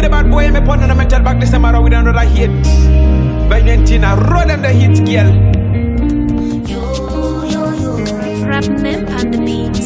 the bad boy, me put on a mental back this summer with another hit. Valentina, roll them the hit, girl. Rap Mem and the beat.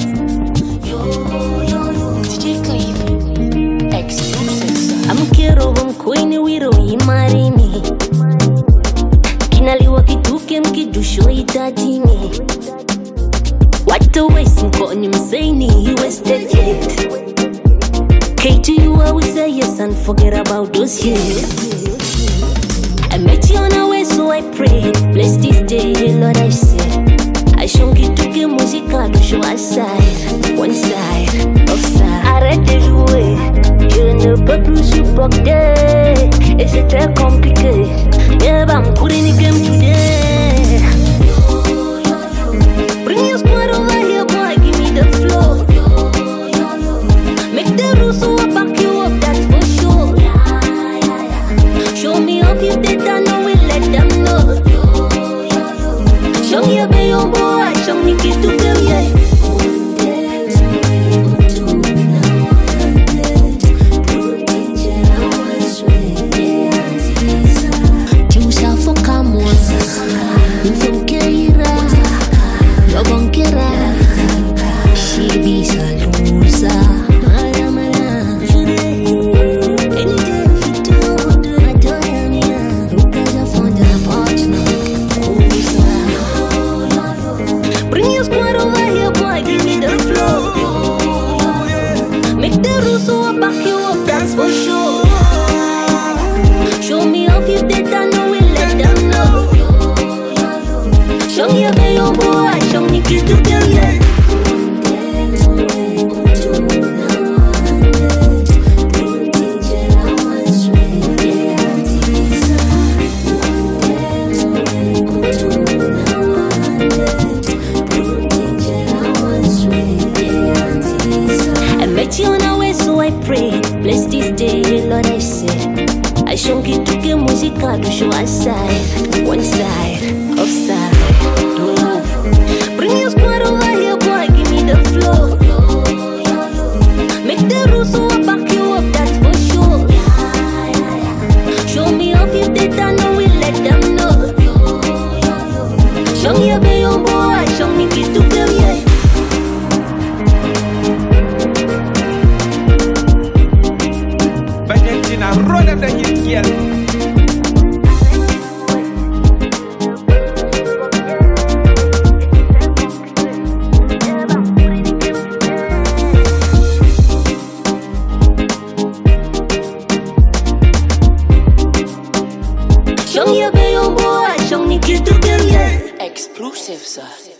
DJ Cleve. Exclusive. I'm kero mkwini wiro imarini. Kinaliwa kituke mkidusho itatini. Watu wesi mkoni msaini he wasted it. K to you I will say yes and forget about those years. I met you on a way so I prayed. Bless this day Lord I said. I shonki tuke muzika do show aside. One side, offside. Arrête de jouer. Je ne peux plus supporter. Et c'est très compliqué. Yeah, bah m'courir ni game today. Bring your squad over here, boy. Give me the flow. Make the rules so I back you up, that's for sure. Show me off if they don't know it, let them know. Show me a baby boy, show me kiss to them, yeah. Bless this day, Lord, I said. I shonki tuke muzika to show aside. One side, offside. Bring your squad over here, boy, give me the flow. Make the rules so I back you up, that's for sure. Show me off if they don't know it, let them know. Show me a baby boy, show me kiss to them, yeah. Valentina, roll them the hit, girl. Show me a baby boy, show me kiss to them, yeah. Exclusive, sir.